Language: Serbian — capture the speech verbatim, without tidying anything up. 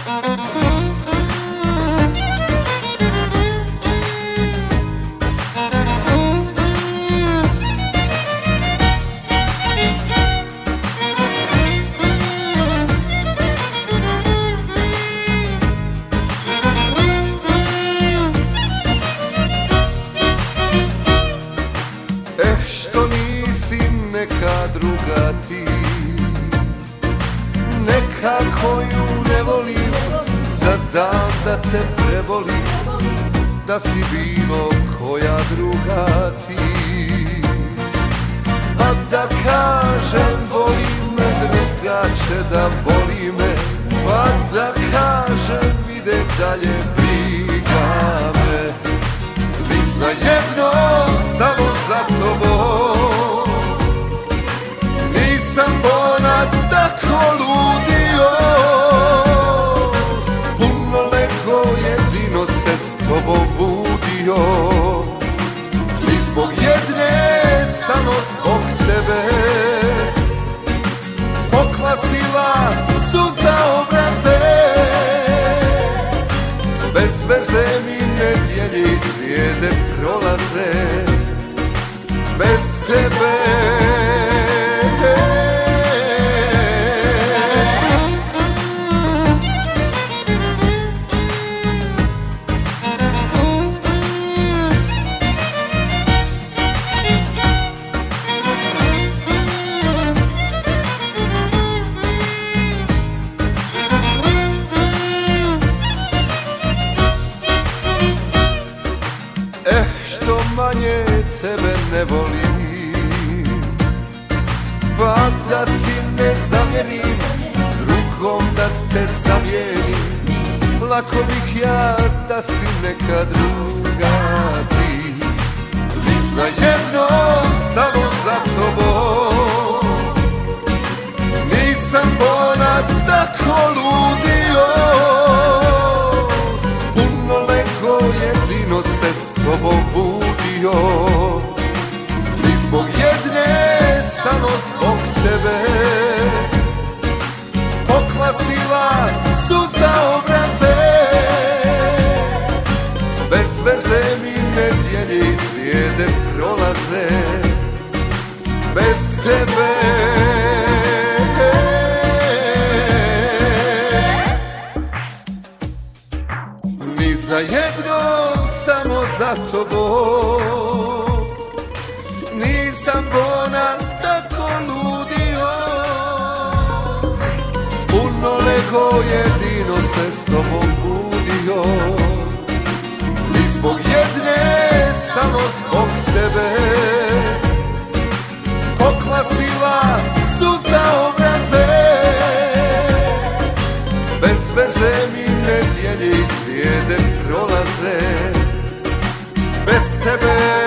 Što nisi neka druga ti, neka koju ne volim, za dan da te prebolim, da si bilo koja druga ti. Pa da kažem voli me, druga će da voli me, pa da kažem ide dalje briga me. Ti za jedno samo za tobom, nisam bona tako ludio, puno leko jedino se s tobom budio. Ti zbog jedne, samo zbog tebe, pokvasila suza obraze, bez veze mi nedjelje i srijede prolaze, bez tebe. Što manje tebe ne volim, pa da ti ne zamjerim, drugom da te zamijenim, lako bih ja da si neka druga ti. Ti za jedno, samo za tobom, nisam bona tako ludio, puno leko jedino se s tobom budio. Ti zbog jedne, samo zbog tebe, pokvasila suza obraze, bez veze mi nedjelje i srijede prolaze, bez tebe. Ni za jedno, samo za tobom, nisam bona tako ludio, s puno lego jedino se s tobom budio. Ti zbog jedne, samo zbog tebe, pokvasila suza obraze, bez veze mi nedjelje i srijede prolaze, bez tebe.